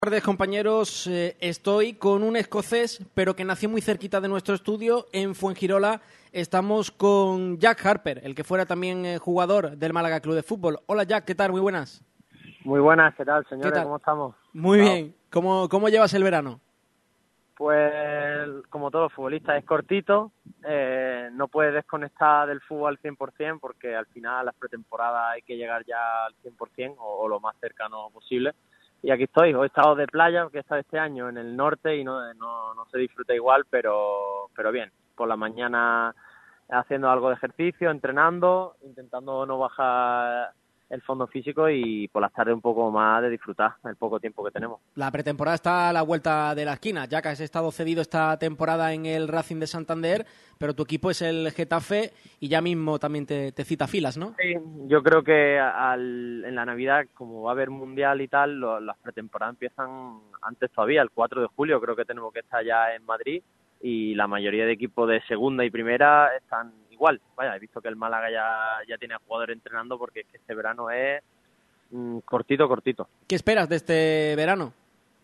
Buenas tardes, compañeros. Estoy con un escocés, pero que nació muy cerquita de nuestro estudio, en Fuengirola. Estamos con Jack Harper, el que fuera también jugador del Málaga Club de Fútbol. Hola, Jack, ¿qué tal? Muy buenas. Muy buenas, ¿qué tal, señores? ¿Qué tal? ¿Cómo estamos? Muy bien. ¿Cómo llevas el verano? Pues, como todos los futbolistas, es cortito. No puedes desconectar del fútbol al 100% porque al final las pretemporadas hay que llegar ya al 100% o lo más cercano posible. Y aquí estoy. Hoy he estado de playa, porque he estado este año en el norte y no se disfruta igual, pero bien. Por la mañana haciendo algo de ejercicio, entrenando, intentando no bajar el fondo físico y por las tardes un poco más de disfrutar el poco tiempo que tenemos. La pretemporada está a la vuelta de la esquina. Jack, has estado cedido esta temporada en el Racing de Santander, pero tu equipo es el Getafe y ya mismo también te cita filas, ¿no? Sí, yo creo que en la Navidad, como va a haber Mundial y tal, las pretemporadas empiezan antes todavía, el 4 de julio creo que tenemos que estar ya en Madrid y la mayoría de equipos de segunda y primera están igual. Vaya, he visto que el Málaga ya tiene a jugadores entrenando porque es que este verano es cortito. ¿Qué esperas de este verano?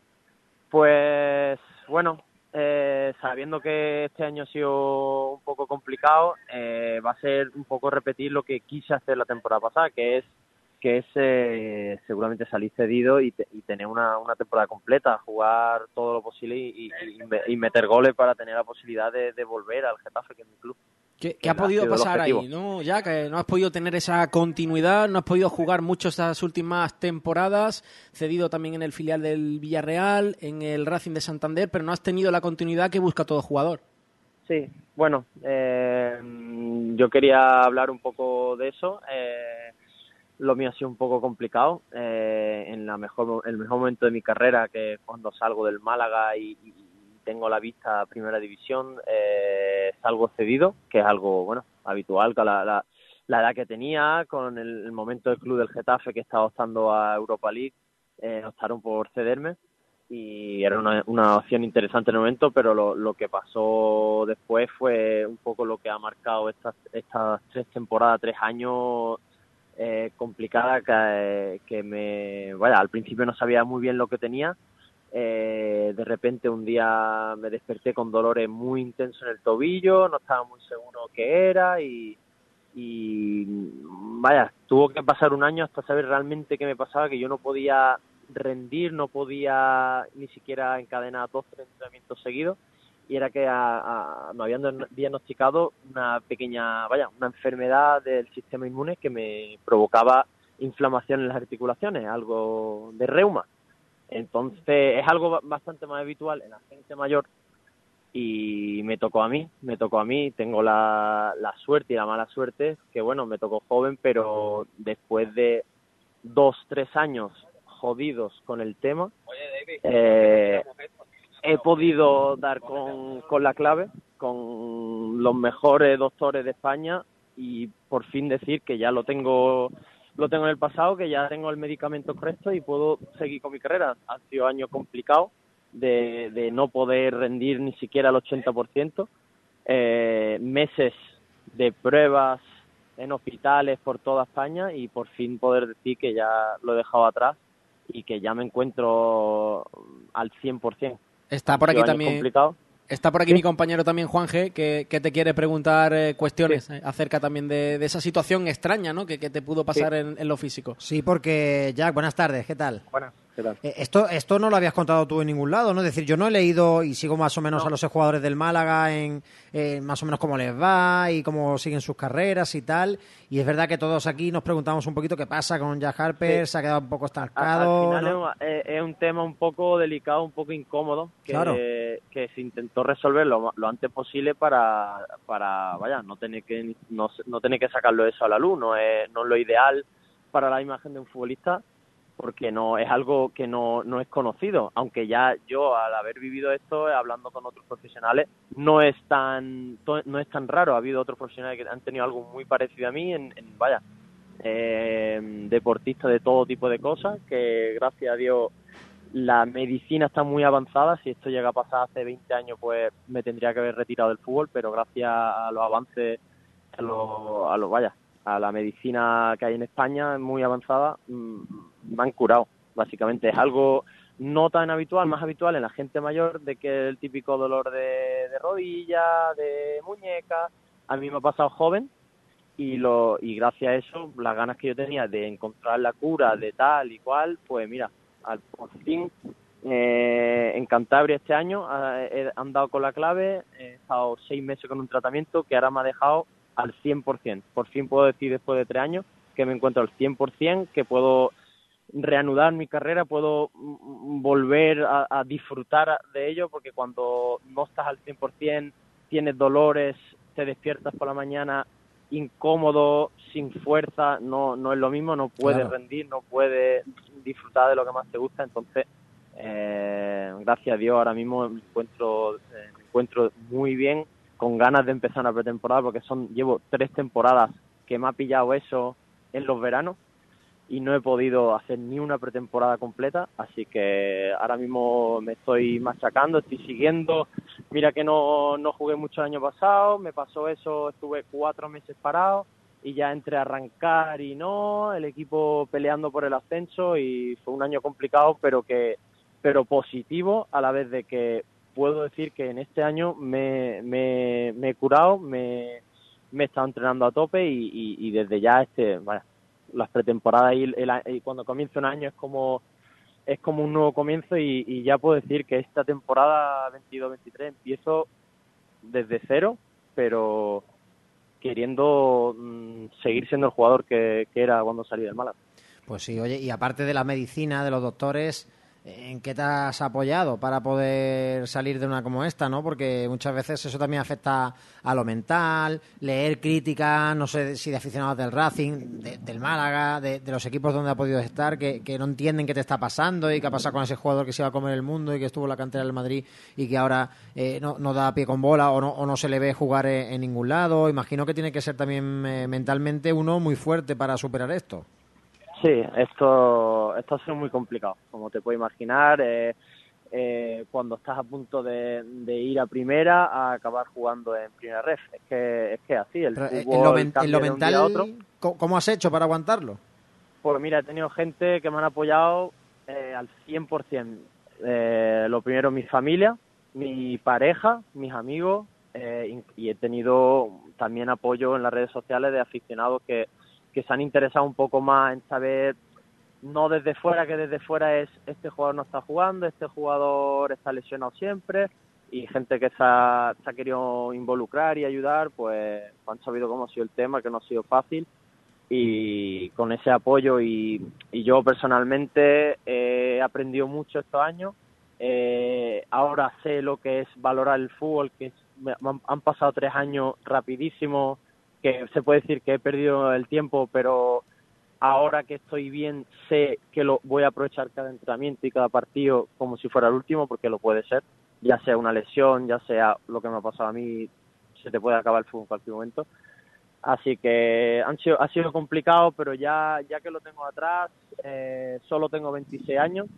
Pues bueno, sabiendo que este año ha sido un poco complicado, va a ser un poco repetir lo que quise hacer la temporada pasada, que es seguramente salir cedido y tener una temporada completa, jugar todo lo posible y meter goles para tener la posibilidad de volver al Getafe, que es mi club. ¿Qué ha podido pasar ahí, no? Ya que no has podido tener esa continuidad, no has podido jugar mucho estas últimas temporadas, cedido también en el filial del Villarreal, en el Racing de Santander, pero no has tenido la continuidad que busca todo jugador. Sí, bueno, yo quería hablar un poco de eso. Lo mío ha sido un poco complicado. En el mejor momento de mi carrera, que es cuando salgo del Málaga y tengo la vista a Primera División, salgo cedido, que es algo bueno habitual con la edad que tenía, con el momento del club del Getafe que estaba optando a Europa League, optaron por cederme y era una opción interesante en el momento, pero lo que pasó después fue un poco lo que ha marcado estas 3 temporadas, 3 años complicada, que al principio no sabía muy bien lo que tenía. De repente un día me desperté con dolores muy intensos en el tobillo, no estaba muy seguro qué era y tuvo que pasar un año hasta saber realmente qué me pasaba, que yo no podía rendir, no podía ni siquiera encadenar 2-3 entrenamientos seguidos, y era que me habían diagnosticado una enfermedad del sistema inmune que me provocaba inflamación en las articulaciones, algo de reuma. Entonces es algo bastante más habitual en la gente mayor y me tocó a mí, tengo la suerte y la mala suerte, que bueno, me tocó joven, pero después de 2-3 años jodidos con el tema, he podido dar con la clave, con los mejores doctores de España y por fin decir que ya lo tengo en el pasado, que ya tengo el medicamento correcto y puedo seguir con mi carrera. Han sido años complicados de no poder rendir ni siquiera al 80%, meses de pruebas en hospitales por toda España y por fin poder decir que ya lo he dejado atrás y que ya me encuentro al 100%. Está por aquí también. Complicado. Está por aquí ¿Sí? Mi compañero también, Juan G., que te quiere preguntar cuestiones acerca también de esa situación extraña, ¿no? que te pudo pasar en lo físico. Sí, porque, Jack, buenas tardes, ¿qué tal? Buenas, ¿qué tal? Esto no lo habías contado tú en ningún lado, ¿no? Es decir, yo no he leído y sigo más o menos a los jugadores del Málaga en más o menos cómo les va y cómo siguen sus carreras y tal. Y es verdad que todos aquí nos preguntamos un poquito qué pasa con Jack Harper, se ha quedado un poco estancado. Al final, ¿no? es un tema un poco delicado, un poco incómodo, que se intentó resolver lo antes posible para no tener que sacarlo eso a la luz. No es lo ideal para la imagen de un futbolista, porque no es algo que no es conocido, aunque ya yo, al haber vivido esto, hablando con otros profesionales, no es tan raro. Ha habido otros profesionales que han tenido algo muy parecido a mí deportistas de todo tipo de cosas, que gracias a Dios la medicina está muy avanzada. Si esto llega a pasar hace 20 años, pues me tendría que haber retirado del fútbol, pero gracias a los avances, a la medicina que hay en España, muy avanzada, me han curado. Básicamente es algo no tan habitual, más habitual en la gente mayor, de que el típico dolor de rodilla, de muñeca. A mí me ha pasado joven y gracias a eso, las ganas que yo tenía de encontrar la cura de tal y cual, pues mira, por fin en Cantabria este año han dado con la clave. He estado 6 meses con un tratamiento que ahora me ha dejado al 100%. Por fin puedo decir después de 3 años que me encuentro al 100%, que puedo reanudar mi carrera, puedo volver a disfrutar de ello, porque cuando no estás al 100%, tienes dolores, te despiertas por la mañana incómodo, sin fuerza, no es lo mismo, no puedes rendir, no puedes disfrutar de lo que más te gusta. Entonces, gracias a Dios, ahora mismo me encuentro muy bien, con ganas de empezar una pretemporada, porque llevo 3 temporadas que me ha pillado eso en los veranos y no he podido hacer ni una pretemporada completa, así que ahora mismo me estoy machacando, estoy siguiendo. Mira que no jugué mucho el año pasado, me pasó eso, estuve 4 meses parado y ya entré a arrancar y el equipo peleando por el ascenso, y fue un año complicado, pero positivo, a la vez de que puedo decir que en este año me he curado, me he estado entrenando a tope y desde ya las pretemporadas y cuando comienza un año es como un nuevo comienzo, y ya puedo decir que esta temporada 22-23 empiezo desde cero, pero queriendo seguir siendo el jugador que era cuando salí del Málaga. Pues sí, oye, y aparte de la medicina, de los doctores, ¿en qué te has apoyado para poder salir de una como esta, no? Porque muchas veces eso también afecta a lo mental, leer críticas, no sé si de aficionados del Racing, del Málaga, de los equipos donde ha podido estar, que no entienden qué te está pasando y qué ha pasado con ese jugador que se iba a comer el mundo y que estuvo en la cantera del Madrid y que ahora no da pie con bola o no se le ve jugar en ningún lado. Imagino que tiene que ser también mentalmente uno muy fuerte para superar esto. Sí, esto ha sido muy complicado, como te puedes imaginar. Cuando estás a punto de ir a primera, a acabar jugando en primera ref. Es que así, el fútbol cambia de un día a otro. ¿Cómo has hecho para aguantarlo? Pues mira, he tenido gente que me han apoyado al 100%. Lo primero, mi familia, mi pareja, mis amigos, y he tenido también apoyo en las redes sociales de aficionados que se han interesado un poco más en saber, no desde fuera, que desde fuera es este jugador no está jugando, este jugador está lesionado siempre, y gente que se ha querido involucrar y ayudar, pues han sabido cómo ha sido el tema, que no ha sido fácil, y con ese apoyo y yo personalmente he aprendido mucho estos años. Ahora sé lo que es valorar el fútbol, que han pasado 3 años rapidísimos, que se puede decir que he perdido el tiempo, pero ahora que estoy bien sé que lo voy a aprovechar cada entrenamiento y cada partido como si fuera el último, porque lo puede ser, ya sea una lesión, ya sea lo que me ha pasado a mí, se te puede acabar el fútbol en cualquier momento. Así que ha sido complicado, pero ya que lo tengo atrás, solo tengo 26 años,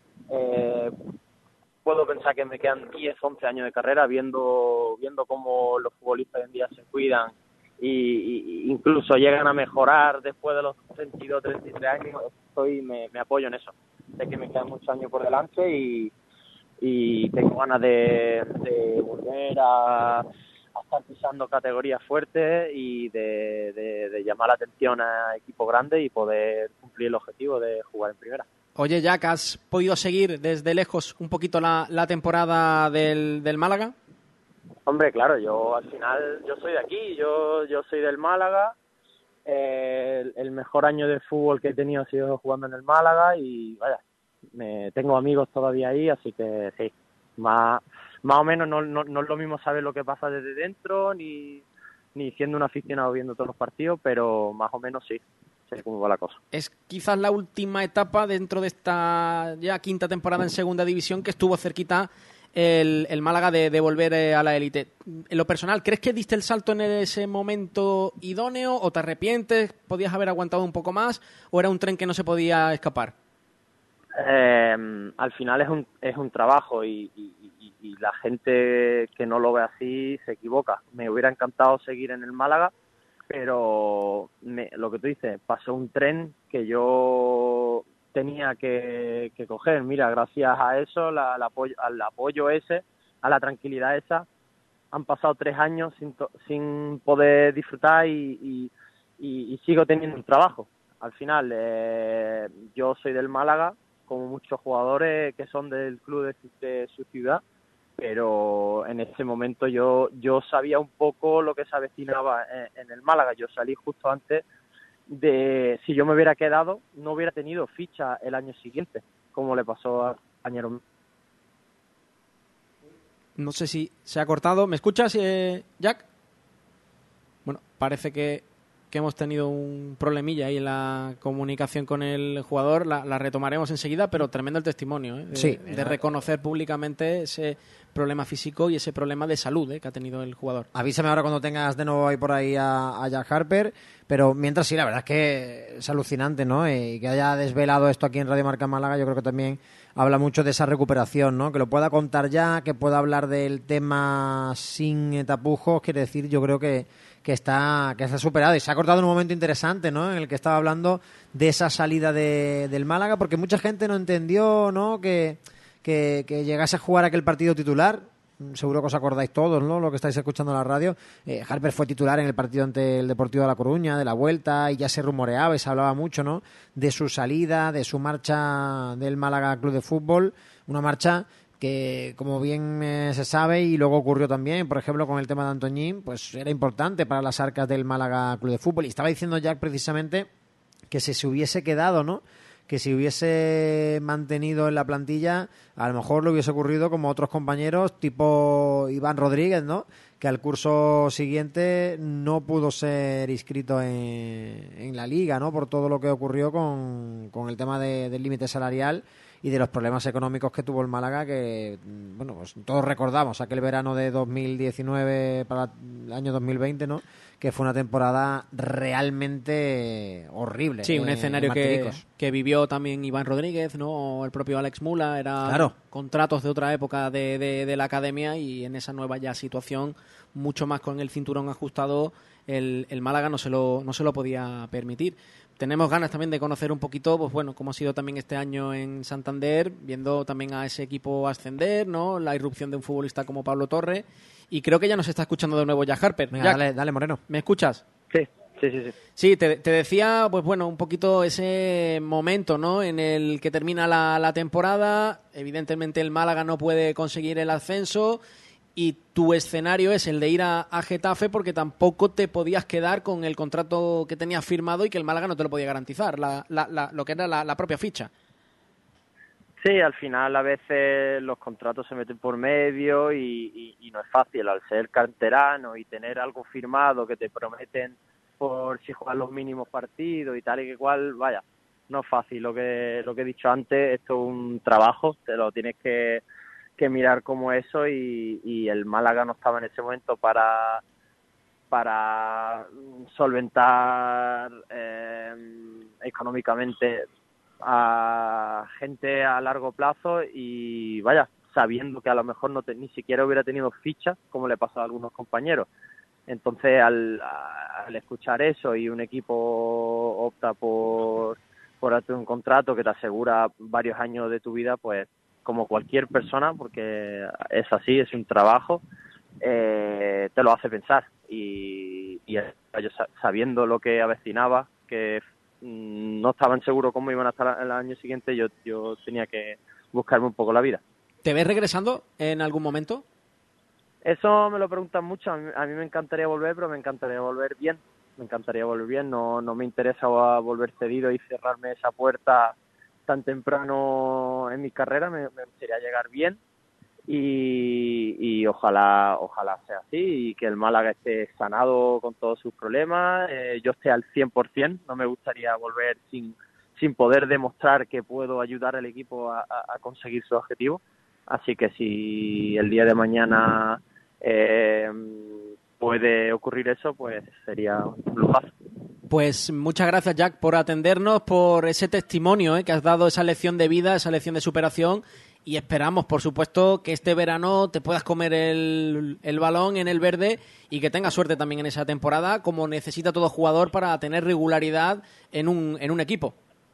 puedo pensar que me quedan 10, 11 años de carrera, viendo cómo los futbolistas hoy en día se cuidan y incluso llegan a mejorar después de los 32, 33 años. Me apoyo en eso. Sé que me quedan muchos años por delante y tengo ganas de volver a estar pisando categorías fuertes y de llamar la atención a equipos grandes y poder cumplir el objetivo de jugar en primera. Oye, Jack, ¿has podido seguir desde lejos un poquito la temporada del Málaga? Hombre, claro, yo al final, yo soy de aquí, yo soy del Málaga. El mejor año de fútbol que he tenido ha sido jugando en el Málaga y vaya, tengo amigos todavía ahí, así que sí, más o menos no es lo mismo saber lo que pasa desde dentro ni siendo un aficionado viendo todos los partidos, pero más o menos sí, sé cómo va la cosa. Es quizás la última etapa dentro de esta ya 5ª temporada en segunda división que estuvo cerquita el Málaga de volver a la élite. En lo personal, ¿crees que diste el salto en ese momento idóneo o te arrepientes? ¿Podías haber aguantado un poco más o era un tren que no se podía escapar? Al final es un trabajo y la gente que no lo ve así se equivoca. Me hubiera encantado seguir en el Málaga, pero lo que tú dices, pasó un tren que yo tenía que coger. Mira, gracias a eso, al apoyo ese, a la tranquilidad esa, han pasado 3 años sin poder disfrutar y sigo teniendo un trabajo. Al final, yo soy del Málaga, como muchos jugadores que son del club de su ciudad, pero en ese momento yo sabía un poco lo que se avecinaba en el Málaga. Yo salí justo antes de, si yo me hubiera quedado, no hubiera tenido ficha el año siguiente, como le pasó a compañero. No sé si se ha cortado. ¿Me escuchas, Jack? Bueno, parece que hemos tenido un problemilla ahí en la comunicación con el jugador. La retomaremos enseguida, pero tremendo el testimonio, de reconocer públicamente ese problema físico y ese problema de salud que ha tenido el jugador. Avísame ahora cuando tengas de nuevo ahí por ahí a Jack Harper, pero mientras sí, la verdad es que es alucinante, ¿no? Y que haya desvelado esto aquí en Radio Marca Málaga, yo creo que también habla mucho de esa recuperación, ¿no? Que lo pueda contar ya, que pueda hablar del tema sin tapujos, quiere decir, yo creo que está superado. Y se ha cortado en un momento interesante, ¿no? En el que estaba hablando de esa salida del Málaga, porque mucha gente no entendió, ¿no? Que llegase a jugar aquel partido titular. Seguro que os acordáis todos, ¿no? Lo que estáis escuchando en la radio. Harper fue titular en el partido ante el Deportivo de La Coruña, de la vuelta, y ya se rumoreaba y se hablaba mucho, ¿no? De su salida, de su marcha del Málaga Club de Fútbol. Una marcha que, como bien se sabe, y luego ocurrió también, por ejemplo, con el tema de Antoñín, pues era importante para las arcas del Málaga Club de Fútbol. Y estaba diciendo Jack precisamente que si se hubiese quedado, ¿no? Que si hubiese mantenido en la plantilla, a lo mejor le hubiese ocurrido como otros compañeros, tipo Iván Rodríguez, ¿no? Que al curso siguiente no pudo ser inscrito en la liga, ¿no? Por todo lo que ocurrió con el tema del límite salarial y de los problemas económicos que tuvo el Málaga, que, bueno, pues todos recordamos aquel verano de 2019 para el año 2020, ¿no? Que fue una temporada realmente horrible. Sí, un escenario que vivió también Iván Rodríguez, ¿no? O el propio Alex Mula, eran contratos de otra época de la academia, y en esa nueva ya situación, mucho más con el cinturón ajustado, el Málaga no se lo podía permitir. Tenemos ganas también de conocer un poquito, pues bueno, cómo ha sido también este año en Santander, viendo también a ese equipo ascender, ¿no? La irrupción de un futbolista como Pablo Torre, y creo que ya nos está escuchando de nuevo Jack Harper. Venga, Jack, dale, Moreno. ¿Me escuchas? Sí. Sí, te decía, pues bueno, un poquito ese momento, ¿no? En el que termina la temporada, evidentemente el Málaga no puede conseguir el ascenso, y tu escenario es el de ir a Getafe, porque tampoco te podías quedar con el contrato que tenías firmado y que el Málaga no te lo podía garantizar, lo que era la propia ficha. Sí, al final a veces los contratos se meten por medio y no es fácil. Al ser canterano y tener algo firmado que te prometen por si juegas los mínimos partidos y tal y que cual, vaya, no es fácil. Lo que he dicho antes, esto es un trabajo, te lo tienes que mirar como eso, y el Málaga no estaba en ese momento para solventar económicamente a gente a largo plazo, y vaya, sabiendo que a lo mejor ni siquiera hubiera tenido ficha, como le pasó a algunos compañeros. Entonces, al escuchar eso y un equipo opta por hacer un contrato que te asegura varios años de tu vida, pues como cualquier persona, porque es así, es un trabajo, te lo hace pensar. Y ellos, sabiendo lo que avecinaba, que no estaban seguros cómo iban a estar el año siguiente, yo tenía que buscarme un poco la vida. ¿Te ves regresando en algún momento? Eso me lo preguntan mucho. A mí me encantaría volver, pero me encantaría volver bien. No me interesa volver cedido y cerrarme esa puerta tan temprano en mi carrera. Me gustaría llegar bien y ojalá sea así, y que el Málaga esté sanado con todos sus problemas. Yo esté al 100%. No me gustaría volver sin poder demostrar que puedo ayudar al equipo a conseguir su objetivo. Así que si el día de mañana puede ocurrir eso, pues sería un lujazo. Pues muchas gracias, Jack, por atendernos, por ese testimonio que has dado, esa lección de vida, esa lección de superación, y esperamos, por supuesto, que este verano te puedas comer el balón en el verde y que tengas suerte también en esa temporada, como necesita todo jugador para tener regularidad en un equipo.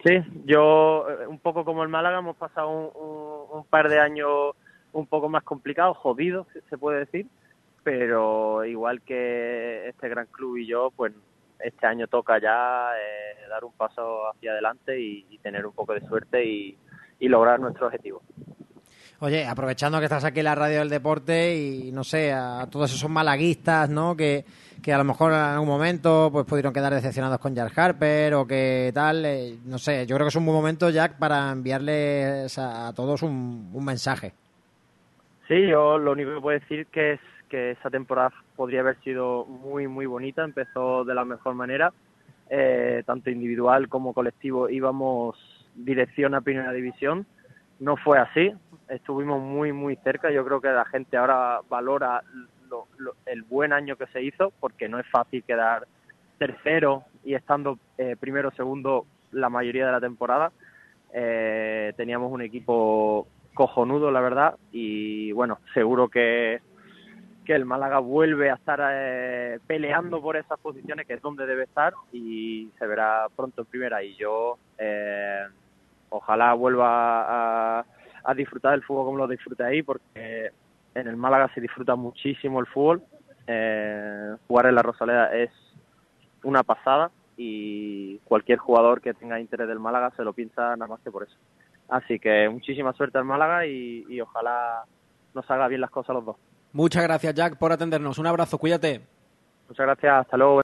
Sí, yo, un poco como el Málaga, hemos pasado un par de años un poco más complicados, jodidos, se puede decir, pero igual que este gran club y yo, pues este año toca ya dar un paso hacia adelante y tener un poco de suerte y lograr nuestro objetivo. Oye, aprovechando que estás aquí en la radio del deporte y no sé, a todos esos malaguistas, ¿no? Que a lo mejor en algún momento pues pudieron quedar decepcionados con Jack Harper o que tal, no sé, yo creo que es un buen momento, Jack, para enviarles a todos un mensaje. Sí, yo lo único que puedo decir que es que esa temporada podría haber sido muy, muy bonita, empezó de la mejor manera, tanto individual como colectivo íbamos dirección a Primera División, no fue así, estuvimos muy, muy cerca, yo creo que la gente ahora valora el buen año que se hizo, porque no es fácil quedar tercero y estando primero o segundo la mayoría de la temporada. Teníamos un equipo cojonudo, la verdad, y bueno, seguro que el Málaga vuelve a estar peleando por esas posiciones, que es donde debe estar, y se verá pronto en primera. Y yo ojalá vuelva a disfrutar del fútbol como lo disfruté ahí, porque en el Málaga se disfruta muchísimo el fútbol. Jugar en la Rosaleda es una pasada y cualquier jugador que tenga interés del Málaga se lo piensa nada más que por eso. Así que muchísima suerte al Málaga y ojalá nos haga bien las cosas a los dos. Muchas gracias, Jack, por atendernos. Un abrazo, cuídate. Muchas gracias, hasta luego.